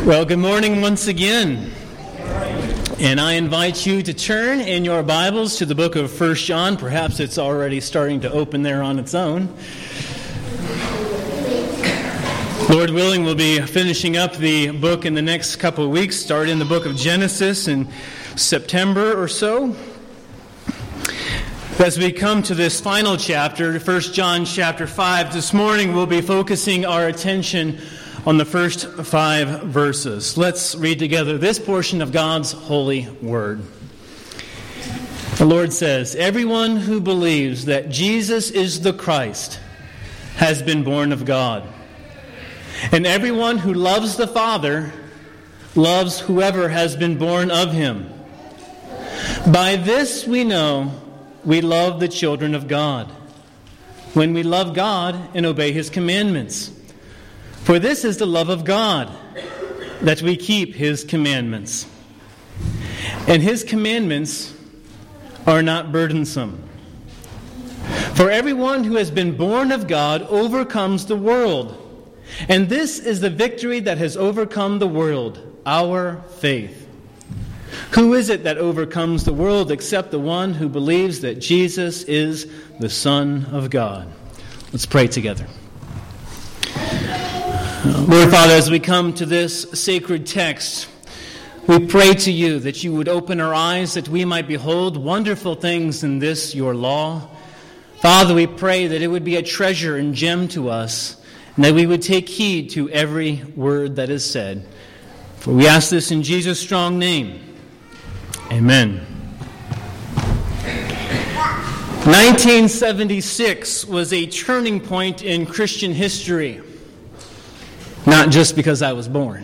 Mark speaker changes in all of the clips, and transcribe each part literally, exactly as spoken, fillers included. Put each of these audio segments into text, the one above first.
Speaker 1: Well, good morning once again. And I invite you to turn in your Bibles to the book of First John. Perhaps it's already starting to open there on its own. Lord willing, we'll be finishing up the book in the next couple of weeks, start in the book of Genesis in September or so. As we come to this final chapter, First John chapter five, this morning we'll be focusing our attention on the first five verses. Let's read together this portion of God's holy word. The Lord says, "Everyone who believes that Jesus is the Christ has been born of God. And everyone who loves the Father loves whoever has been born of him. By this we know we love the children of God, when we love God and obey his commandments. For this is the love of God, that we keep his commandments. And his commandments are not burdensome. For everyone who has been born of God overcomes the world. And this is the victory that has overcome the world, our faith. Who is it that overcomes the world except the one who believes that Jesus is the Son of God?" Let's pray together. Lord Father, as we come to this sacred text, we pray to you that you would open our eyes that we might behold wonderful things in this, your law. Father, we pray that it would be a treasure and gem to us, and that we would take heed to every word that is said. For we ask this in Jesus' strong name. Amen. nineteen seventy-six was a turning point in Christian history. Not just because I was born.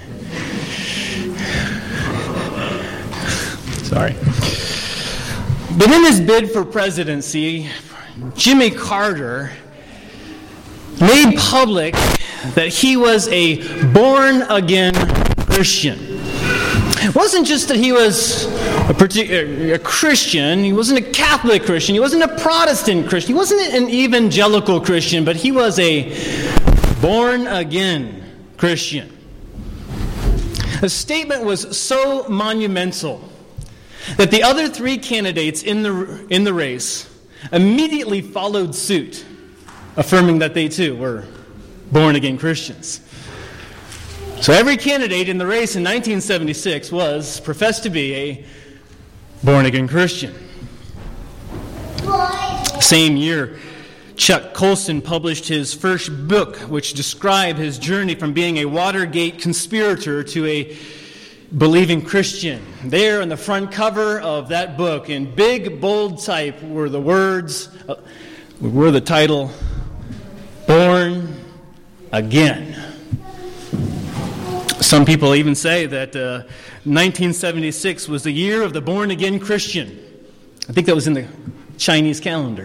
Speaker 1: Sorry. But in his bid for presidency, Jimmy Carter made public that he was a born-again Christian. It wasn't just that he was a, particular, a Christian, he wasn't a Catholic Christian, he wasn't a Protestant Christian, he wasn't an evangelical Christian, but he was a born-again Christian. The statement was so monumental that the other three candidates in the in the race immediately followed suit, affirming that they too were born-again Christians. So every candidate in the race in nineteen seventy-six was professed to be a born-again Christian. Same year, Chuck Colson published his first book, which described his journey from being a Watergate conspirator to a believing Christian. There on the front cover of that book, in big, bold type, were the words, uh, were the title, "Born Again." Some people even say that uh, nineteen seventy-six was the year of the born-again Christian. I think that was in the Chinese calendar.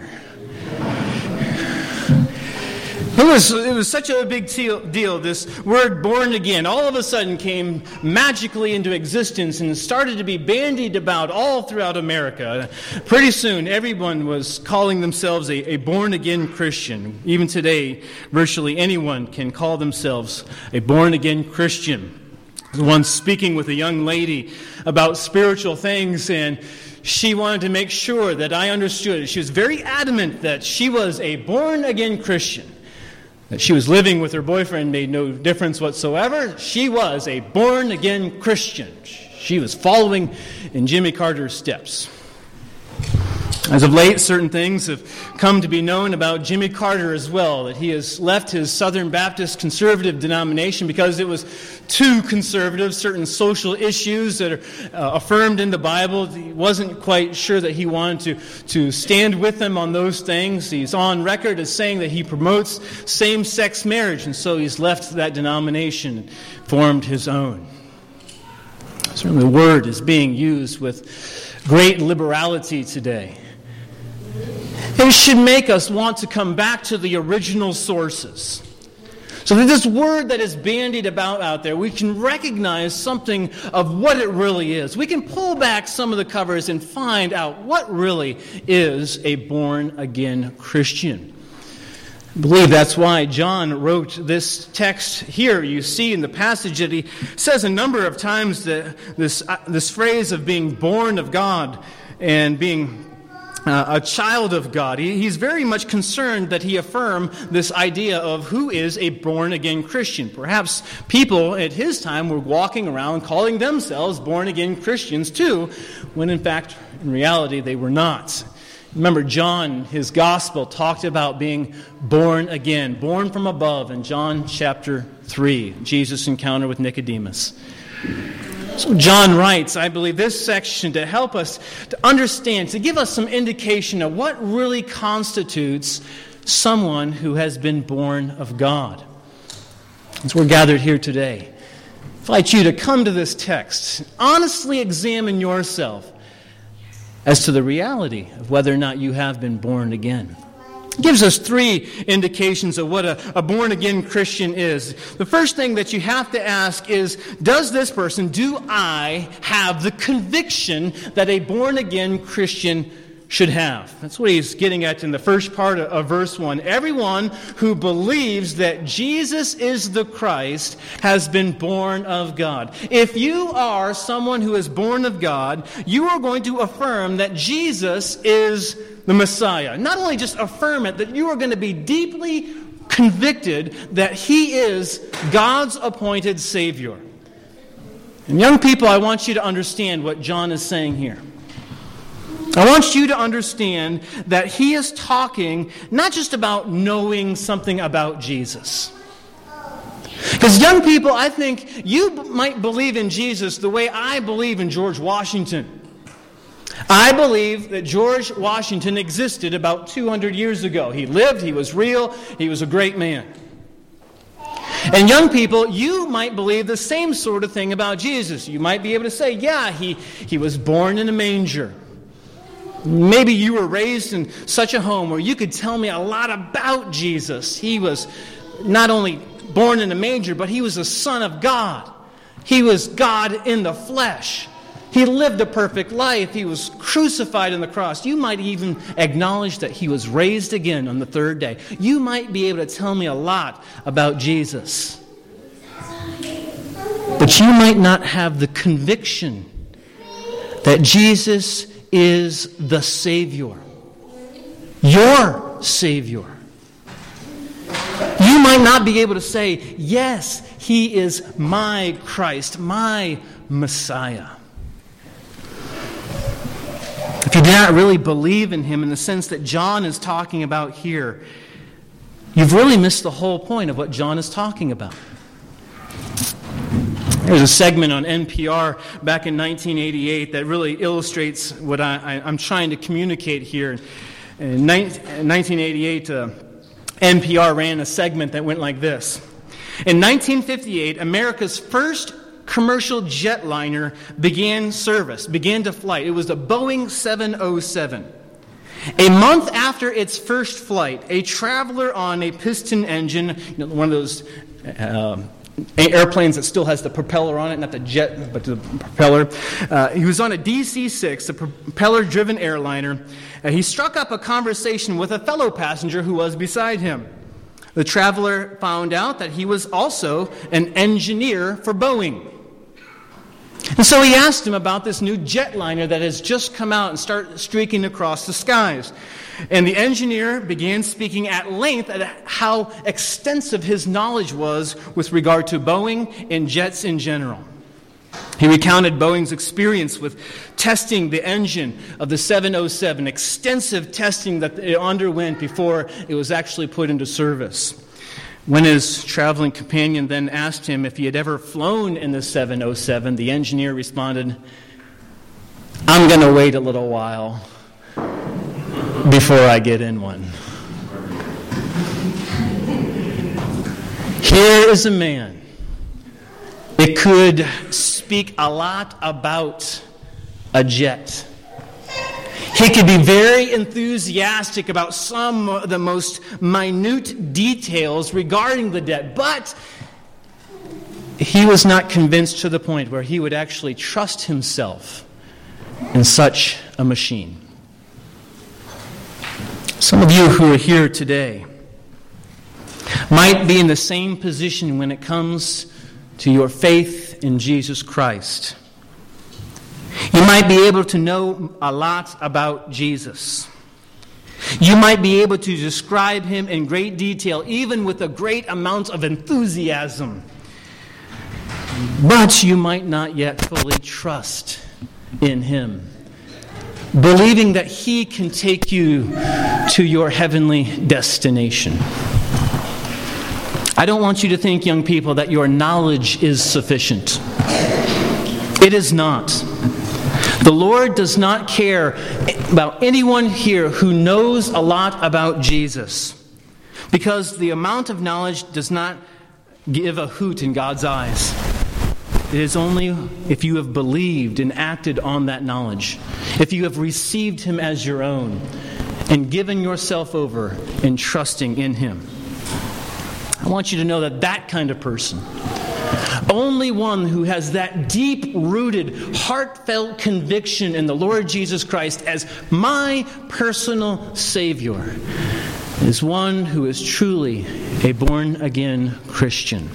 Speaker 1: It was, it was such a big deal, this word born again, all of a sudden came magically into existence and started to be bandied about all throughout America. Pretty soon, everyone was calling themselves a, a born-again Christian. Even today, virtually anyone can call themselves a born-again Christian. I was once speaking with a young lady about spiritual things, and she wanted to make sure that I understood it. She was very adamant that she was a born-again Christian. That she was living with her boyfriend made no difference whatsoever. She was a born-again Christian. She was following in Jimmy Carter's steps. As of late, certain things have come to be known about Jimmy Carter as well, that he has left his Southern Baptist conservative denomination because it was too conservative. Certain social issues that are uh, affirmed in the Bible, he wasn't quite sure that he wanted to, to stand with them on those things. He's on record as saying that he promotes same-sex marriage, and so he's left that denomination and formed his own. Certainly the word is being used with great liberality today. It should make us want to come back to the original sources. So that this word that is bandied about out there, we can recognize something of what it really is. We can pull back some of the covers and find out what really is a born-again Christian. I believe that's why John wrote this text here. You see in the passage that he says a number of times that this uh, this phrase of being born of God and being uh, a child of God. He, he's very much concerned that he affirm this idea of who is a born-again Christian. Perhaps people at his time were walking around calling themselves born-again Christians too, when in fact, in reality, they were not. Remember, John, his gospel, talked about being born again, born from above in John chapter three, Jesus' encounter with Nicodemus. So John writes, I believe, this section to help us to understand, to give us some indication of what really constitutes someone who has been born of God. As we're gathered here today, I invite you to come to this text, honestly examine yourself as to the reality of whether or not you have been born again. It gives us three indications of what a, a born-again Christian is. The first thing that you have to ask is, does this person, do I have the conviction that a born-again Christian should have? That's what he's getting at in the first part of, of verse one. Everyone who believes that Jesus is the Christ has been born of God. If you are someone who is born of God, you are going to affirm that Jesus is the Messiah. Not only just affirm it, that you are going to be deeply convicted that He is God's appointed Savior. And young people, I want you to understand what John is saying here. I want you to understand that he is talking not just about knowing something about Jesus. Because young people, I think you might believe in Jesus the way I believe in George Washington. I believe that George Washington existed about two hundred years ago. He lived, he was real, he was a great man. And young people, you might believe the same sort of thing about Jesus. You might be able to say, yeah, he, he was born in a manger. Maybe you were raised in such a home where you could tell me a lot about Jesus. He was not only born in a manger, but he was the Son of God. He was God in the flesh. He lived a perfect life. He was crucified on the cross. You might even acknowledge that he was raised again on the third day. You might be able to tell me a lot about Jesus. But you might not have the conviction that Jesus is the Savior. Your Savior. You might not be able to say, yes, He is my Christ, my Messiah. If you do not really believe in Him in the sense that John is talking about here, you've really missed the whole point of what John is talking about. There's a segment on N P R back in nineteen eighty-eight that really illustrates what I, I, I'm trying to communicate here. In nineteen eighty-eight, uh, N P R ran a segment that went like this. In nineteen fifty-eight, America's first commercial jetliner began service, began to flight. It was the Boeing seven oh seven. A month after its first flight, a traveler on a piston engine, you know, one of those uh, airplanes that still has the propeller on it, not the jet, but the propeller. Uh, he was on a D C six, a propeller-driven airliner. Uh, he struck up a conversation with a fellow passenger who was beside him. The traveler found out that he was also an engineer for Boeing. And so he asked him about this new jetliner that has just come out and started streaking across the skies. And the engineer began speaking at length at how extensive his knowledge was with regard to Boeing and jets in general. He recounted Boeing's experience with testing the engine of the seven oh seven, extensive testing that it underwent before it was actually put into service. When his traveling companion then asked him if he had ever flown in the seven oh seven, the engineer responded, "I'm going to wait a little while before I get in one." Here is a man that could speak a lot about a jet. He could be very enthusiastic about some of the most minute details regarding the jet, but he was not convinced to the point where he would actually trust himself in such a machine. Some of you who are here today, might be in the same position when it comes to your faith in Jesus Christ. You might be able to know a lot about Jesus. You might be able to describe him in great detail, even with a great amount of enthusiasm. But you might not yet fully trust in him, believing that he can take you to your heavenly destination. I don't want you to think, young people, that your knowledge is sufficient. It is not. The Lord does not care about anyone here who knows a lot about Jesus, because the amount of knowledge does not give a hoot in God's eyes. It is only if you have believed and acted on that knowledge, if you have received him as your own and given yourself over in trusting in him. I want you to know that that kind of person, only one who has that deep-rooted, heartfelt conviction in the Lord Jesus Christ as my personal Savior, is one who is truly a born-again Christian.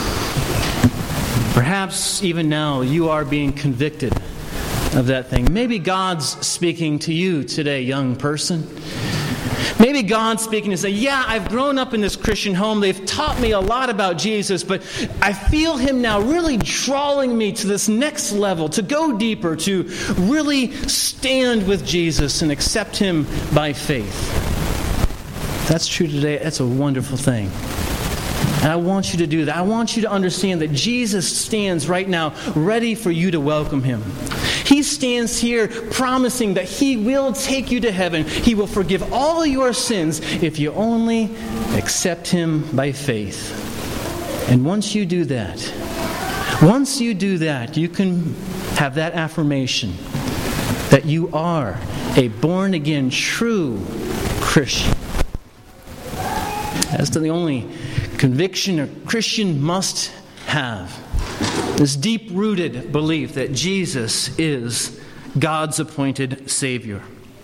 Speaker 1: Perhaps even now you are being convicted of that thing. Maybe God's speaking to you today, young person. Maybe God's speaking to say, yeah, I've grown up in this Christian home. They've taught me a lot about Jesus, but I feel him now really drawing me to this next level, to go deeper, to really stand with Jesus and accept him by faith. If that's true today, that's a wonderful thing. And I want you to do that. I want you to understand that Jesus stands right now ready for you to welcome him. He stands here promising that he will take you to heaven. He will forgive all of your sins if you only accept him by faith. And once you do that, once you do that, you can have that affirmation that you are a born-again, true Christian. That's the only conviction a Christian must have. This deep-rooted belief that Jesus is God's appointed Savior.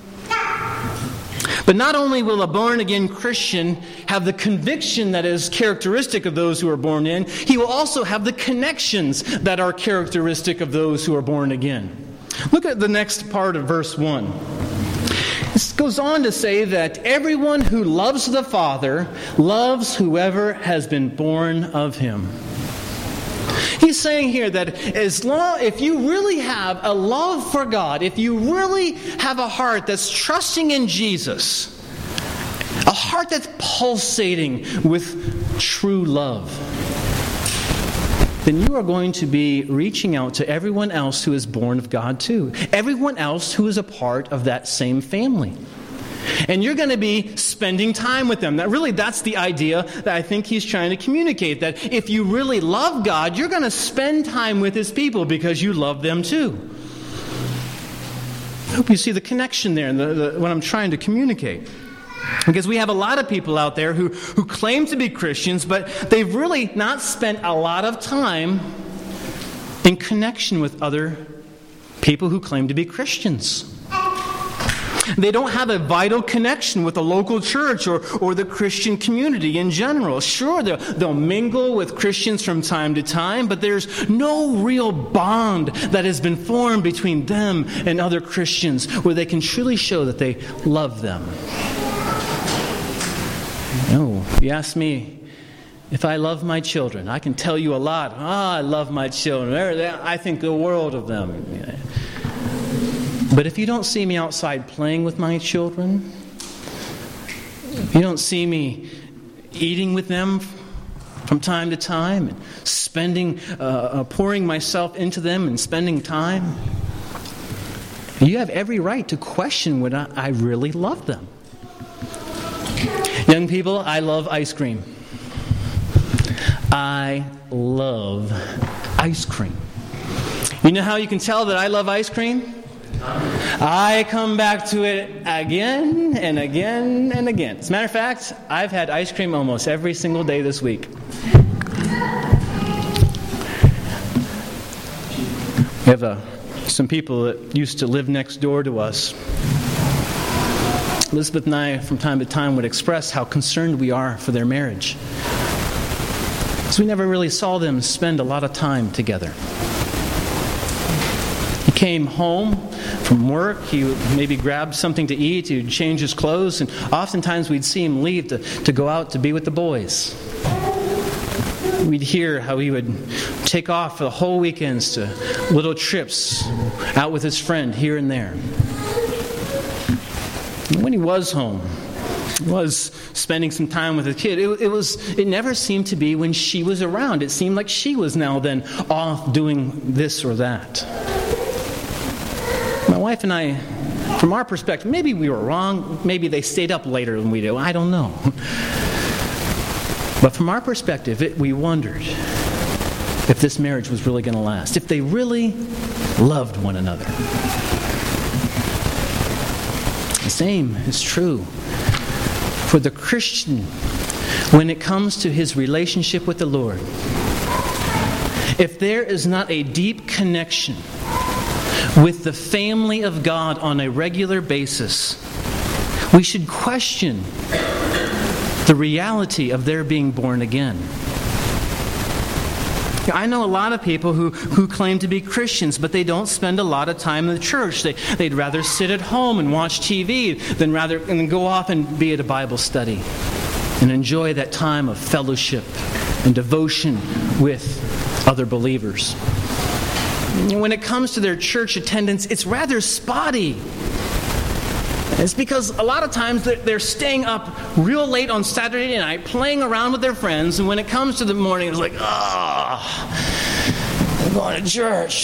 Speaker 1: But not only will a born-again Christian have the conviction that is characteristic of those who are born in, he will also have the connections that are characteristic of those who are born again. Look at the next part of verse one. This goes on to say that everyone who loves the Father loves whoever has been born of him. He's saying here that as long, if you really have a love for God, if you really have a heart that's trusting in Jesus, a heart that's pulsating with true love, then you are going to be reaching out to everyone else who is born of God too. Everyone else who is a part of that same family. And you're going to be spending time with them. That really, that's the idea that I think he's trying to communicate. That if you really love God, you're going to spend time with his people because you love them too. I hope you see the connection there and the, the, what I'm trying to communicate. Because we have a lot of people out there who, who claim to be Christians, but they've really not spent a lot of time in connection with other people who claim to be Christians. They don't have a vital connection with the local church or, or the Christian community in general. Sure, they'll, they'll mingle with Christians from time to time, but there's no real bond that has been formed between them and other Christians where they can truly show that they love them. No, if you ask me if I love my children, I can tell you a lot. Ah, I love my children. I think the world of them. But if you don't see me outside playing with my children, if you don't see me eating with them from time to time, and spending, uh, uh, pouring myself into them and spending time, you have every right to question whether I really love them. Young people, I love ice cream. I love ice cream. You know how you can tell that I love ice cream? I come back to it again and again and again. As a matter of fact, I've had ice cream almost every single day this week. We have uh, some people that used to live next door to us. Elizabeth and I, from time to time, would express how concerned we are for their marriage. Because we never really saw them spend a lot of time together. He came home from work, he would maybe grab something to eat, he would change his clothes, and oftentimes we'd see him leave to, to go out to be with the boys. We'd hear how he would take off for the whole weekends to little trips out with his friend here and there. And when he was home, he was spending some time with his kid. It, it was. It never seemed to be when she was around. It seemed like she was now then off doing this or that. My wife and I, from our perspective, maybe we were wrong. Maybe they stayed up later than we did. I don't know. But from our perspective, it, we wondered if this marriage was really going to last, if they really loved one another. The same is true for the Christian when it comes to his relationship with the Lord. If there is not a deep connection with the family of God on a regular basis, we should question the reality of their being born again. I know a lot of people who, who claim to be Christians, but they don't spend a lot of time in the church. They, they'd rather sit at home and watch T V than rather and go off and be at a Bible study and enjoy that time of fellowship and devotion with other believers. When it comes to their church attendance, it's rather spotty. It's because a lot of times they're staying up real late on Saturday night playing around with their friends, and when it comes to the morning, it's like, ah, oh, I'm going to church.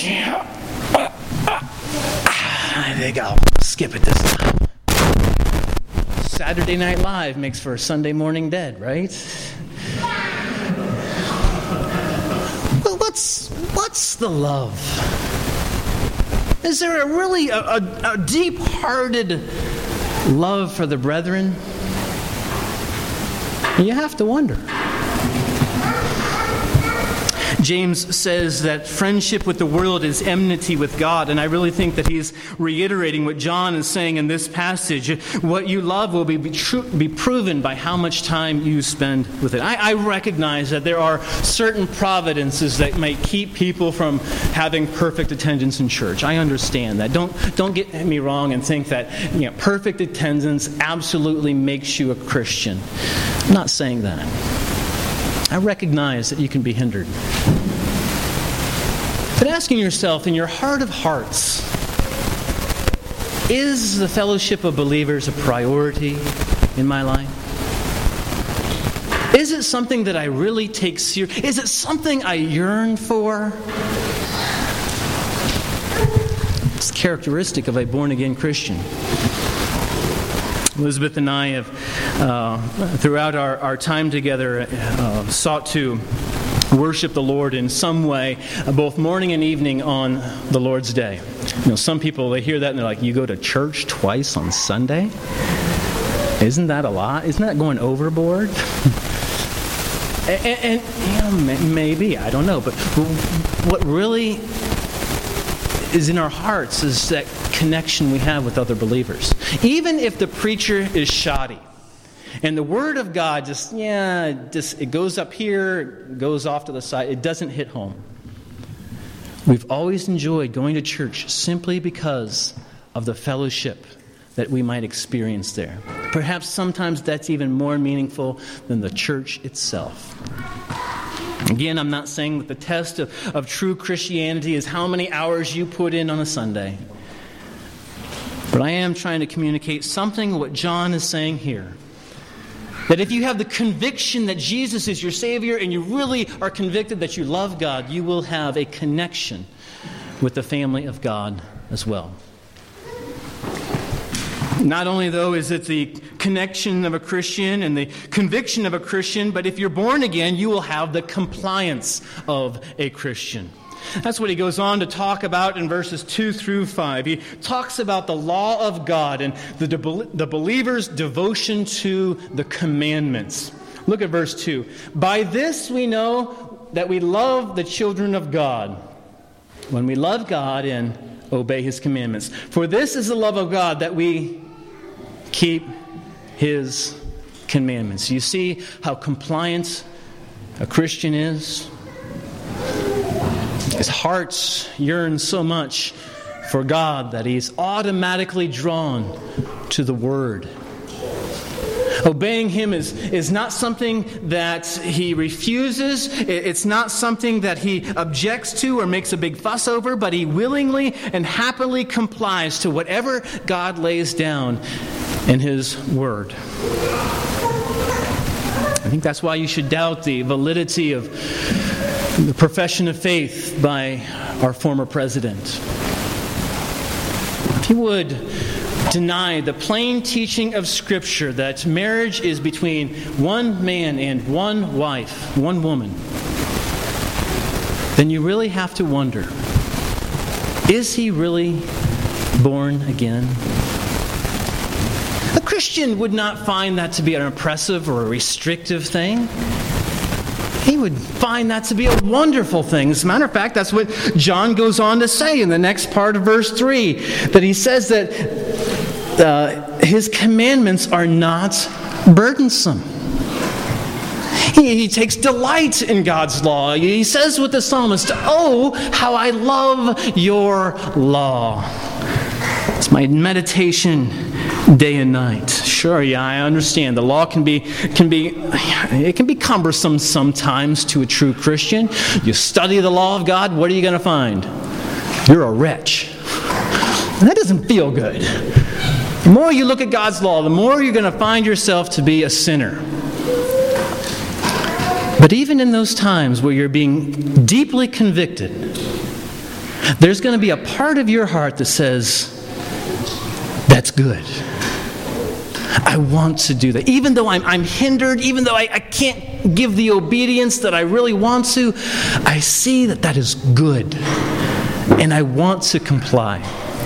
Speaker 1: I think I'll skip it this time. Saturday Night Live makes for a Sunday morning dead, right? Well, what's what's the love? Is there a really a, a, a deep-hearted love for the brethren? You have to wonder. James says that friendship with the world is enmity with God, and I really think that he's reiterating what John is saying in this passage. What you love will be, be, tr- be proven by how much time you spend with it. I, I recognize that there are certain providences that might keep people from having perfect attendance in church. I understand that. Don't, don't get me wrong and think that, you know, perfect attendance absolutely makes you a Christian. I'm not saying that. I recognize that you can be hindered. But asking yourself, in your heart of hearts, is the fellowship of believers a priority in my life? Is it something that I really take seriously? Is it something I yearn for? It's characteristic of a born-again Christian. Elizabeth and I have, uh, throughout our, our time together, uh, sought to worship the Lord in some way, uh, both morning and evening on the Lord's Day. You know, some people, they hear that and they're like, you go to church twice on Sunday? Isn't that a lot? Isn't that going overboard? and, and you know, maybe, I don't know. But what really is in our hearts is that connection we have with other believers. Even if the preacher is shoddy and the Word of God just, yeah, just it goes up here, goes off to the side, it doesn't hit home. We've always enjoyed going to church simply because of the fellowship that we might experience there. Perhaps sometimes that's even more meaningful than the church itself. Again, I'm not saying that the test of, of true Christianity is how many hours you put in on a Sunday. But I am trying to communicate something what John is saying here. That if you have the conviction that Jesus is your Savior and you really are convicted that you love God, you will have a connection with the family of God as well. Not only, though, is it the connection of a Christian and the conviction of a Christian, but if you're born again, you will have the compliance of a Christian. That's what he goes on to talk about in verses two through five. He talks about the law of God and the, de- the believer's devotion to the commandments. Look at verse two. By this we know that we love the children of God, when we love God and obey His commandments. For this is the love of God, that we keep His commandments. You see how compliant a Christian is? His heart yearns so much for God that he's automatically drawn to the Word. Obeying Him is, is not something that he refuses. It's not something that he objects to or makes a big fuss over, but he willingly and happily complies to whatever God lays down in His Word. I think that's why you should doubt the validity of the profession of faith by our former president. If he would deny the plain teaching of Scripture that marriage is between one man and one wife, one woman, then you really have to wonder, is he really born again? A Christian would not find that to be an oppressive or a restrictive thing. He would find that to be a wonderful thing. As a matter of fact, that's what John goes on to say in the next part of verse three, that he says that uh, his commandments are not burdensome. He, he takes delight in God's law. He says with the psalmist, "Oh, how I love your law. It's my meditation day and night." Sure, yeah, I understand. The law can be can be it can be cumbersome sometimes to a true Christian. You study the law of God, what are you going to find? You're a wretch. And that doesn't feel good. The more you look at God's law, the more you're going to find yourself to be a sinner. But even in those times where you're being deeply convicted, there's going to be a part of your heart that says, "That's good. I want to do that." Even though I'm, I'm hindered, even though I, I can't give the obedience that I really want to, I see that that is good. And I want to comply.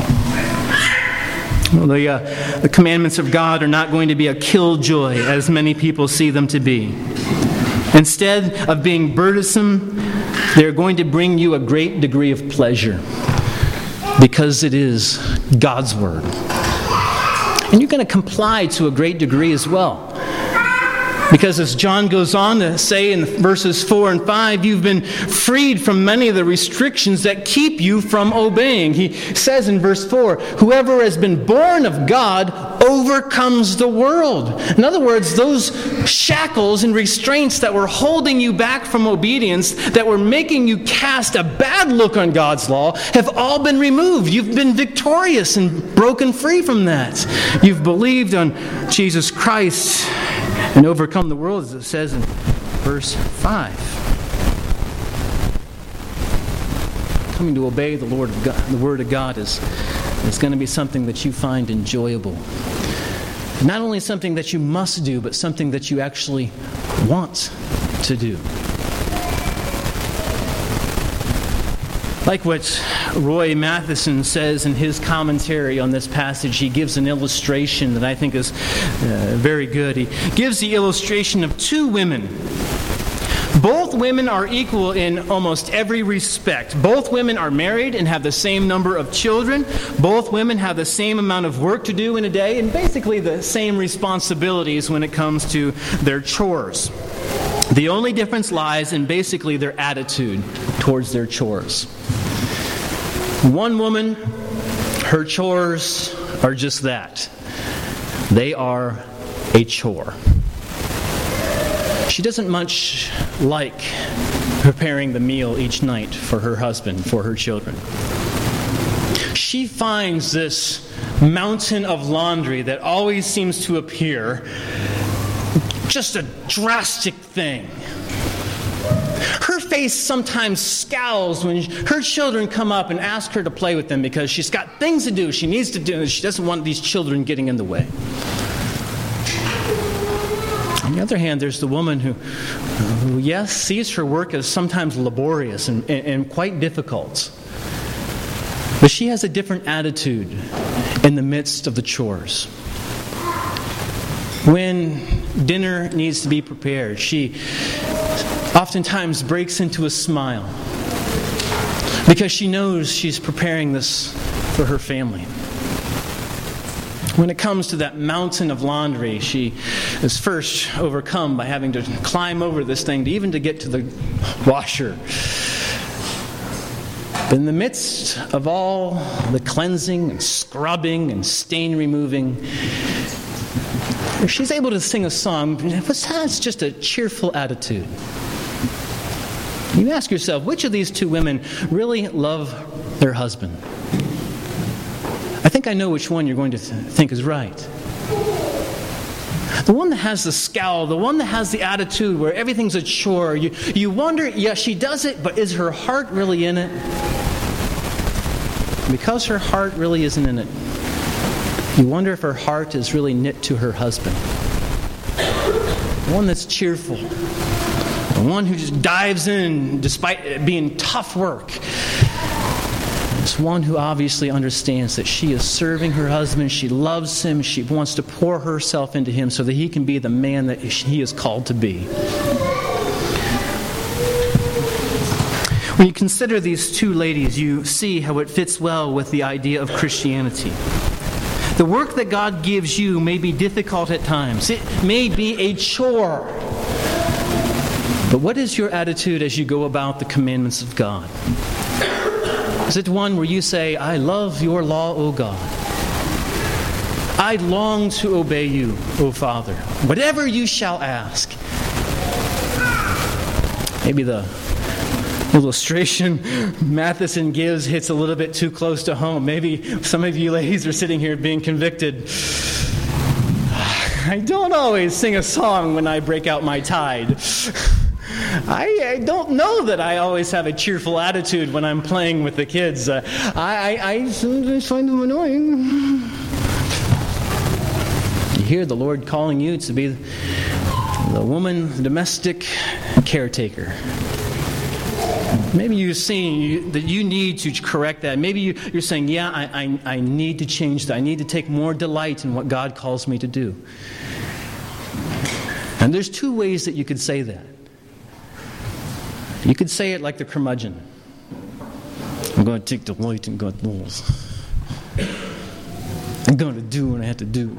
Speaker 1: Well, the, uh, the commandments of God are not going to be a killjoy, as many people see them to be. Instead of being burdensome, they're going to bring you a great degree of pleasure, because it is God's Word. And you're going to comply to a great degree as well. Because as John goes on to say in verses four and five, you've been freed from many of the restrictions that keep you from obeying. He says in verse four, "Whoever has been born of God overcomes the world." In other words, those shackles and restraints that were holding you back from obedience, that were making you cast a bad look on God's law, have all been removed. You've been victorious and broken free from that. You've believed on Jesus Christ and overcome the world, as it says in verse five. Coming to obey the Lord of God, the Word of God is, is going to be something that you find enjoyable. Not only something that you must do, but something that you actually want to do. Like what Roy Matheson says in his commentary on this passage, he gives an illustration that I think is uh, very good. He gives the illustration of two women. Both women are equal in almost every respect. Both women are married and have the same number of children. Both women have the same amount of work to do in a day, and basically the same responsibilities when it comes to their chores. The only difference lies in basically their attitude towards their chores. One woman, her chores are just that. They are a chore. She doesn't much like preparing the meal each night for her husband, for her children. She finds this mountain of laundry that always seems to appear just a drastic thing. Her face sometimes scowls when her children come up and ask her to play with them because she's got things to do, she needs to do, and she doesn't want these children getting in the way. On the other hand, there's the woman who, who yes, sees her work as sometimes laborious and, and, and quite difficult. But she has a different attitude in the midst of the chores. When dinner needs to be prepared, she oftentimes breaks into a smile because she knows she's preparing this for her family. When it comes to that mountain of laundry, she is first overcome by having to climb over this thing to even to get to the washer. But in the midst of all the cleansing and scrubbing and stain removing, she's able to sing a song that has just a cheerful attitude. You ask yourself, which of these two women really love their husband? I think I know which one you're going to th- think is right. The one that has the scowl, the one that has the attitude where everything's a chore. You, you wonder, yeah, she does it, but is her heart really in it? Because her heart really isn't in it, you wonder if her heart is really knit to her husband. The one that's cheerful. The one who just dives in despite it being tough work. It's one who obviously understands that she is serving her husband. She loves him. She wants to pour herself into him so that he can be the man that he is called to be. When you consider these two ladies, you see how it fits well with the idea of Christianity. The work that God gives you may be difficult at times. It may be a chore. But what is your attitude as you go about the commandments of God? Is it one where you say, I love your law, O God. I long to obey you, O Father. Whatever you shall ask. Maybe the illustration Matheson gives hits a little bit too close to home. Maybe some of you ladies are sitting here being convicted. I don't always sing a song when I break out my tide. I, I don't know that I always have a cheerful attitude when I'm playing with the kids. Uh, I, I, I sometimes find them annoying. You hear the Lord calling you to be the woman, the domestic caretaker. Maybe you're seeing that you need to correct that. Maybe you, you're saying, yeah, I, I, I need to change that. I need to take more delight in what God calls me to do. And there's two ways that you could say that. You could say it like the curmudgeon. I'm going to take delight in God's laws. I'm going to do what I have to do.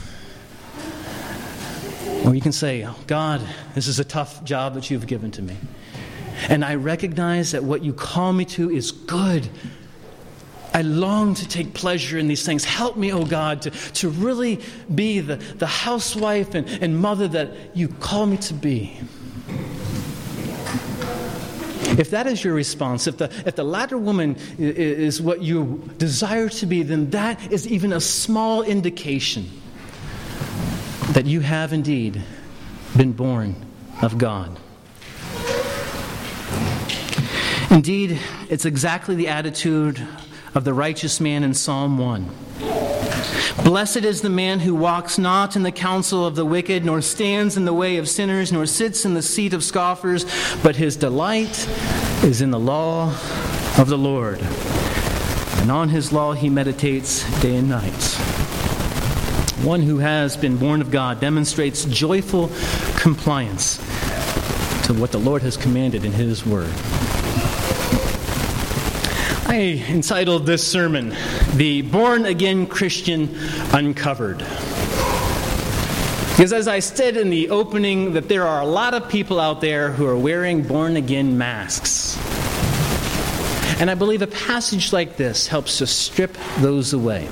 Speaker 1: Or you can say, oh, God, this is a tough job that you've given to me. And I recognize that what you call me to is good. I long to take pleasure in these things. Help me, oh God, to, to really be the, the housewife and, and mother that you call me to be. If that is your response, if the, if the latter woman is what you desire to be, then that is even a small indication that you have indeed been born of God. Indeed, it's exactly the attitude of the righteous man in Psalm one. Blessed is the man who walks not in the counsel of the wicked, nor stands in the way of sinners, nor sits in the seat of scoffers, but his delight is in the law of the Lord. And on his law he meditates day and night. One who has been born of God demonstrates joyful compliance to what the Lord has commanded in his word. I entitled this sermon, The Born Again Christian Uncovered. Because as I said in the opening, that there are a lot of people out there who are wearing born-again masks. And I believe a passage like this helps to strip those away.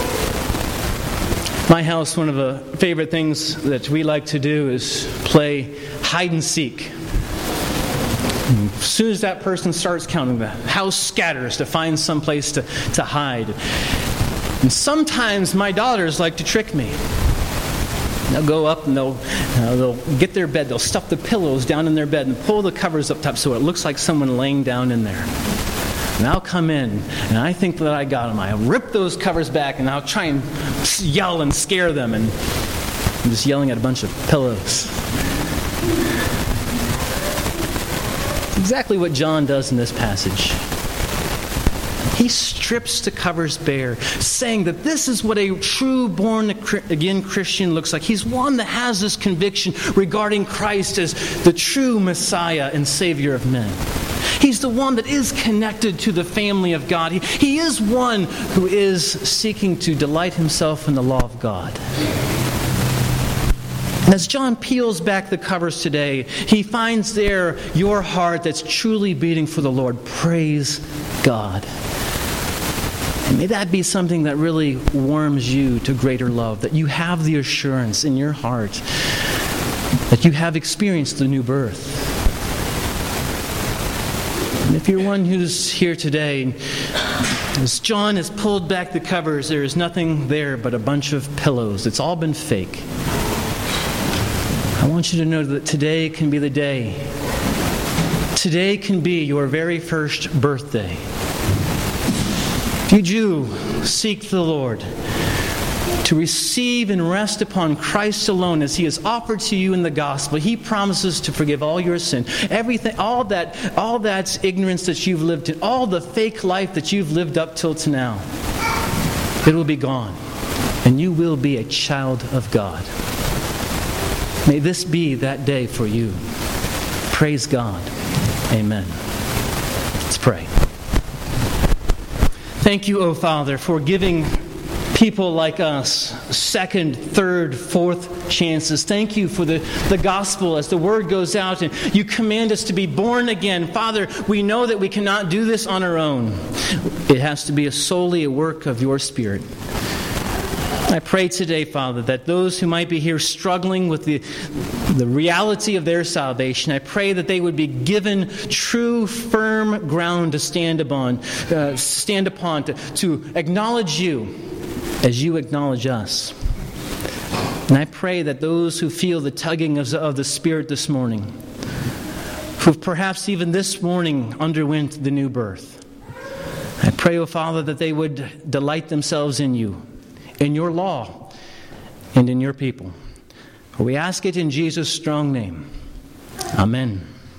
Speaker 1: My house, one of the favorite things that we like to do is play hide and seek. As soon as that person starts counting, the house scatters to find some place to, to hide. And sometimes my daughters like to trick me. They'll go up and they'll, uh, they'll get their bed, they'll stuff the pillows down in their bed and pull the covers up top so it looks like someone laying down in there. And I'll come in and I think that I got them. I'll rip those covers back and I'll try and yell and scare them. And I'm just yelling at a bunch of pillows. Exactly what John does in this passage. He strips the covers bare, saying that this is what a true born-again Christian looks like. He's one that has this conviction regarding Christ as the true Messiah and Savior of men. He's the one that is connected to the family of God. He, he is one who is seeking to delight himself in the law of God. And as John peels back the covers today, he finds there your heart that's truly beating for the Lord. Praise God. And may that be something that really warms you to greater love, that you have the assurance in your heart that you have experienced the new birth. And if you're one who's here today, as John has pulled back the covers, there is nothing there but a bunch of pillows. It's all been fake. I want you to know that today can be the day. Today can be your very first birthday. If you do seek the Lord to receive and rest upon Christ alone as He has offered to you in the gospel, He promises to forgive all your sin. Everything, all that, all that ignorance that you've lived in, all the fake life that you've lived up till to now, it will be gone. And you will be a child of God. May this be that day for you. Praise God. Amen. Let's pray. Thank you, O Father, for giving people like us second, third, fourth chances. Thank you for the, the gospel as the word goes out and you command us to be born again. Father, we know that we cannot do this on our own. It has to be a solely a work of your Spirit. I pray today, Father, that those who might be here struggling with the, the reality of their salvation, I pray that they would be given true, firm ground to stand upon, uh, stand upon, to, to acknowledge you as you acknowledge us. And I pray that those who feel the tugging of, of the Spirit this morning, who perhaps even this morning underwent the new birth, I pray, O Father, that they would delight themselves in you, in your law, and in your people. For we ask it in Jesus' strong name. Amen.